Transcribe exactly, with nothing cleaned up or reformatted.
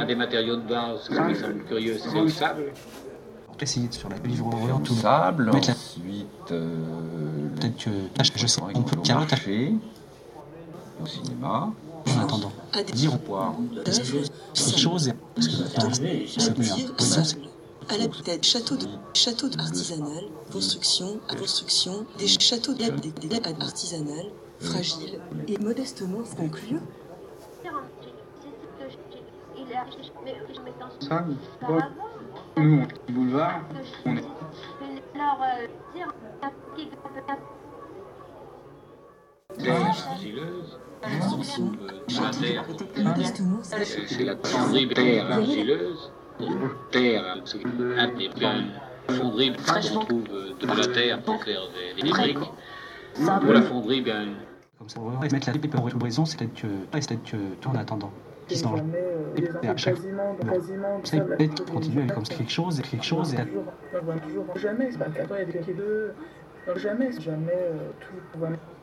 des matériaux de base, ce qui me semble curieux, c'est le sable. Essayer sur la livre ouvrir tout le Sable, mettre la... ensuite euh, peut-être que je, je sais on peut carrément marcher au cinéma en attendant dire au voir quelque chose parce que c'est mieux à la tête château de château artisanal, construction à construction, des châteaux de des, des, des artisanales, fragiles et modestement conclus. Ça, nous, on boulevard, on est. Terre argileuse, de la terre. C'est la fonderie terre argileuse. Terre, c'est une fonderie qu'on trouve de la terre pour faire des, des briques. Pour la fonderie, bien. Comme ça, on va mettre la libre raison, c'est peut-être que, c'est peut-être que tout en attendant. Qui se dange. Et à chaque ça, il peut-être qu'il continue avec comme quelque chose et quelque chose. Et toujours, toujours, jamais, c'est pas qu'attends, il y a des deux. Jamais, jamais, tout.